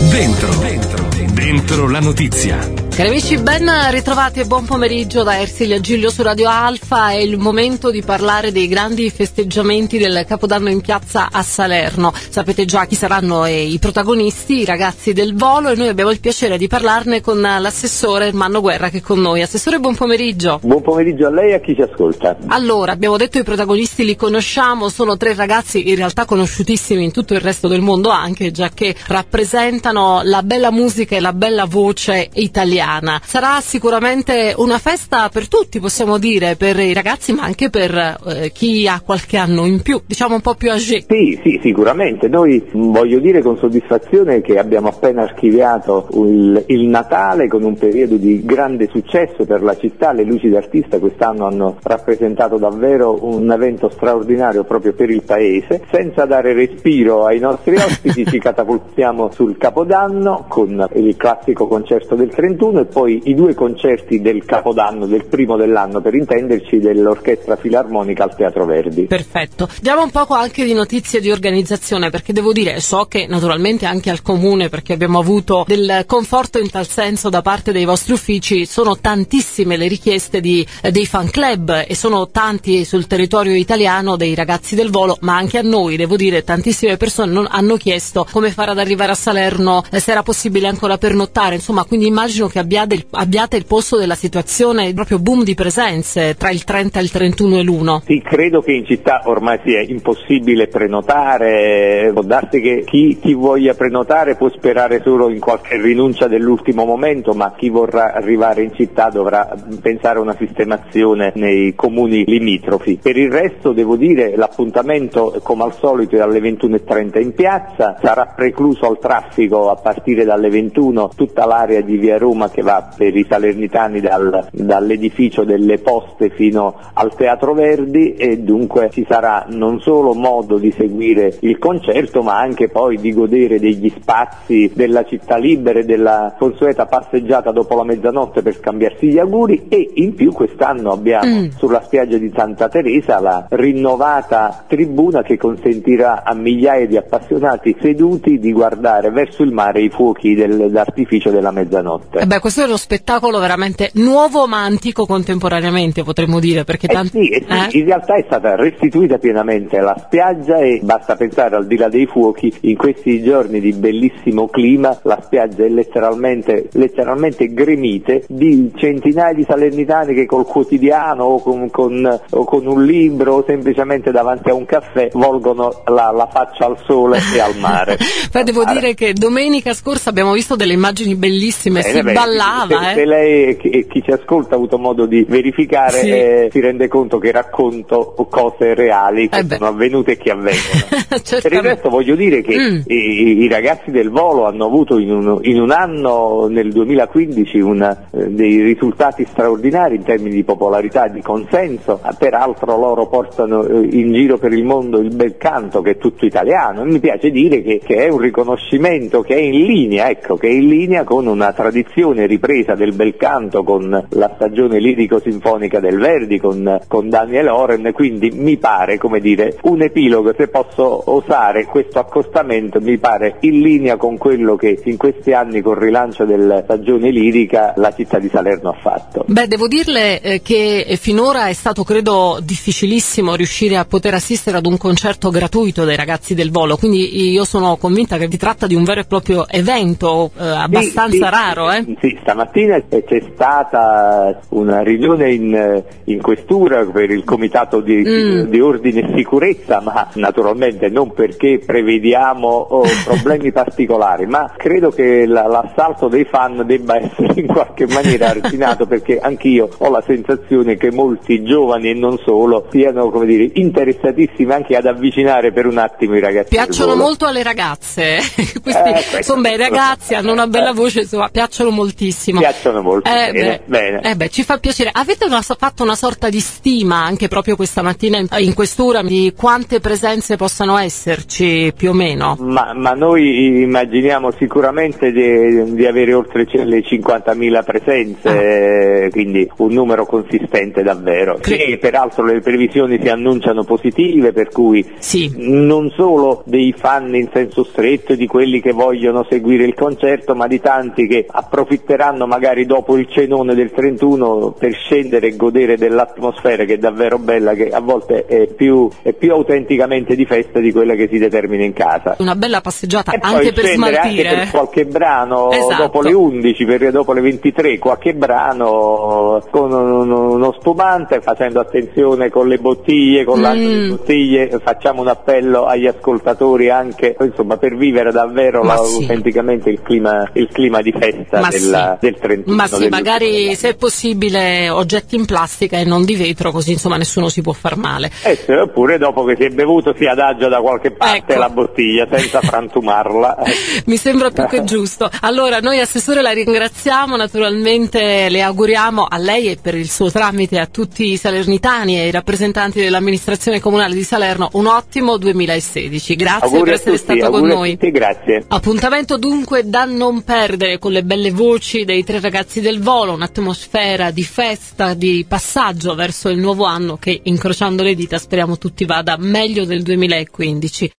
Dentro la notizia. Cari amici, ben ritrovati e buon pomeriggio da Ersilia Giglio su Radio Alfa. È il momento di parlare dei grandi festeggiamenti del Capodanno in piazza a Salerno. Sapete già chi saranno i protagonisti, i ragazzi del Volo, e noi abbiamo il piacere di parlarne con l'assessore Ermanno Guerra che è con noi. Assessore, buon pomeriggio. Buon pomeriggio a lei e a chi ci ascolta. Allora, abbiamo detto i protagonisti li conosciamo, sono tre ragazzi in realtà conosciutissimi in tutto il resto del mondo anche, già che rappresentano la bella musica e la bella voce italiana. Sarà sicuramente una festa per tutti, possiamo dire, per i ragazzi ma anche per chi ha qualche anno in più, diciamo un po' più âgé. Sì, sicuramente. Noi voglio dire con soddisfazione che abbiamo appena archiviato il Natale con un periodo di grande successo per la città. Le luci d'artista quest'anno hanno rappresentato davvero un evento straordinario proprio per il paese. Senza dare respiro ai nostri ospiti ci catapultiamo sul Capodanno con il classico concerto del 31 e poi i due concerti del Capodanno, del primo dell'anno per intenderci, dell'Orchestra Filarmonica al Teatro Verdi. Perfetto. Diamo un poco anche di notizie di organizzazione, perché devo dire, so che naturalmente anche al Comune, perché abbiamo avuto del conforto in tal senso da parte dei vostri uffici, sono tantissime le richieste dei fan club e sono tanti sul territorio italiano dei ragazzi del Volo, ma anche a noi, devo dire, tantissime persone hanno chiesto come fare ad arrivare a Salerno, se era possibile ancora pernottare, insomma, quindi immagino che abbiate il polso della situazione, proprio boom di presenze tra il 30, il 31 e l'1. Sì, credo che in città ormai sia impossibile prenotare, può darsi che chi voglia prenotare può sperare solo in qualche rinuncia dell'ultimo momento, ma chi vorrà arrivare in città dovrà pensare a una sistemazione nei comuni limitrofi. Per il resto devo dire l'appuntamento come al solito è alle 21:30 in piazza, sarà precluso al traffico a partire dalle 21 tutta l'area di via Roma che va per i salernitani dall'edificio delle Poste fino al Teatro Verdi, e dunque ci sarà non solo modo di seguire il concerto ma anche poi di godere degli spazi della città libera e della consueta passeggiata dopo la mezzanotte per scambiarsi gli auguri. E in più quest'anno abbiamo sulla spiaggia di Santa Teresa la rinnovata tribuna che consentirà a migliaia di appassionati seduti di guardare verso il mare i fuochi d'artificio della mezzanotte. Questo è uno spettacolo veramente nuovo ma antico contemporaneamente, potremmo dire, perché sì, in realtà è stata restituita pienamente la spiaggia e basta pensare, al di là dei fuochi, in questi giorni di bellissimo clima la spiaggia è letteralmente gremite di centinaia di salernitani che col quotidiano o con un libro o semplicemente davanti a un caffè volgono la faccia al sole e al mare. Poi devo dire che domenica scorsa abbiamo visto delle immagini bellissime, ballava. Se lei e chi ci ascolta ha avuto modo di verificare, si rende conto che racconto cose reali che sono avvenute e che avvengono. Per il resto voglio dire che i ragazzi del Volo hanno avuto in un anno, nel 2015, dei risultati straordinari in termini di popolarità e di consenso. Peraltro loro portano in giro per il mondo il bel canto, che è tutto italiano, e mi piace dire che è un riconoscimento che è in linea con una tradizione ripresa del bel canto, con la stagione lirico-sinfonica del Verdi, con Daniel Oren, quindi mi pare, come dire, un epilogo, se posso osare questo accostamento, mi pare in linea con quello che in questi anni col rilancio della stagione lirica la città di Salerno ha fatto. Devo dirle che finora è stato, credo, difficilissimo riuscire a poter assistere ad un concerto gratuito dei ragazzi del Volo, quindi io sono convinta che si tratta di un vero e proprio evento abbastanza raro. Sì, stamattina c'è stata una riunione in questura per il comitato di ordine e sicurezza, ma naturalmente non perché prevediamo problemi particolari, ma credo che l'assalto dei fan debba essere in qualche maniera arginato, perché anch'io ho la sensazione che molti giovani e non solo siano, come dire, interessatissimi anche ad avvicinare per un attimo i ragazzi. Piacciono molto alle ragazze, questi sono bei ragazzi, hanno una bella voce, insomma, piacciono moltissimo. moltissimo. Piacciono molto. Bene. Ci fa piacere. Avete fatto una sorta di stima anche proprio questa mattina in questura di quante presenze possano esserci più o meno? Ma noi immaginiamo sicuramente di avere oltre le 50.000 presenze, quindi un numero consistente davvero. E peraltro le previsioni si annunciano positive, per cui non solo dei fan in senso stretto, di quelli che vogliono seguire il concerto, ma di tanti che approfitteranno magari dopo il cenone del 31 per scendere e godere dell'atmosfera, che è davvero bella, che a volte è più autenticamente di festa di quella che si determina in casa. Una bella passeggiata e anche per smaltire. Anche per qualche brano, esatto, dopo le 11, dopo le 23, qualche brano con uno spumante, facendo attenzione con le bottiglie, con l'altro di bottiglie. Facciamo un appello agli ascoltatori anche, insomma, per vivere davvero autenticamente il clima di festa del 31. Ma sì, magari se è possibile oggetti in plastica e non di vetro, così insomma nessuno si può far male. Oppure dopo che si è bevuto si adagia da qualche parte la bottiglia senza frantumarla. Mi sembra più che giusto. Allora noi Assessore la ringraziamo, naturalmente le auguriamo a lei e per il suo tramite a tutti i salernitani e ai rappresentanti dell'amministrazione comunale di Salerno un ottimo 2016. Grazie auguri per essere stato con noi. Grazie. Appuntamento dunque da non perdere con le belle voci dei Tre Ragazzi del Volo, un'atmosfera di festa, di passaggio verso il nuovo anno che, incrociando le dita, speriamo tutti vada meglio del 2015.